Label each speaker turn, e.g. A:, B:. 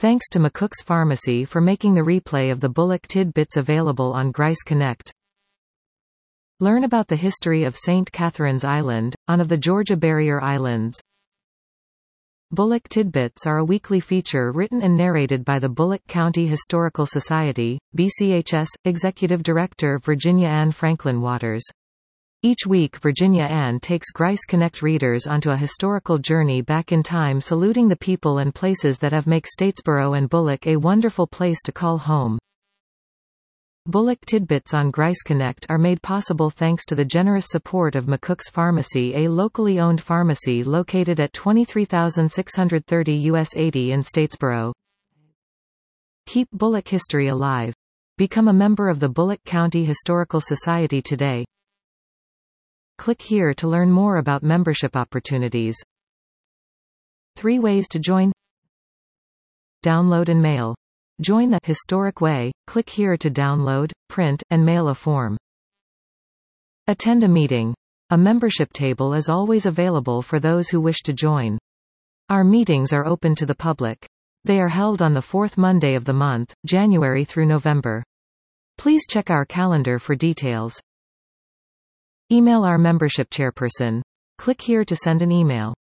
A: Thanks to McCook's Pharmacy for making the replay of the Bullock Tidbits available on Grice Connect. Learn about the history of St. Catherine's Island, one of the Georgia Barrier Islands. Bullock Tidbits are a weekly feature written and narrated by the Bullock County Historical Society, BCHS, Executive Director Virginia Ann Franklin Waters. Each week Virginia Ann takes Grice Connect readers onto a historical journey back in time, saluting the people and places that have made Statesboro and Bullock a wonderful place to call home. Bullock Tidbits on Grice Connect are made possible thanks to the generous support of McCook's Pharmacy, a locally owned pharmacy located at 23630 US 80 in Statesboro. Keep Bullock history alive. Become a member of the Bullock County Historical Society today. Click here to learn more about membership opportunities. 3 ways to join. Download and mail. Join the Historic Way. Click here to download, print, and mail a form. Attend a meeting. A membership table is always available for those who wish to join. Our meetings are open to the public. They are held on the 4th Monday of the month, January through November. Please check our calendar for details. Email our membership chairperson. Click here to send an email.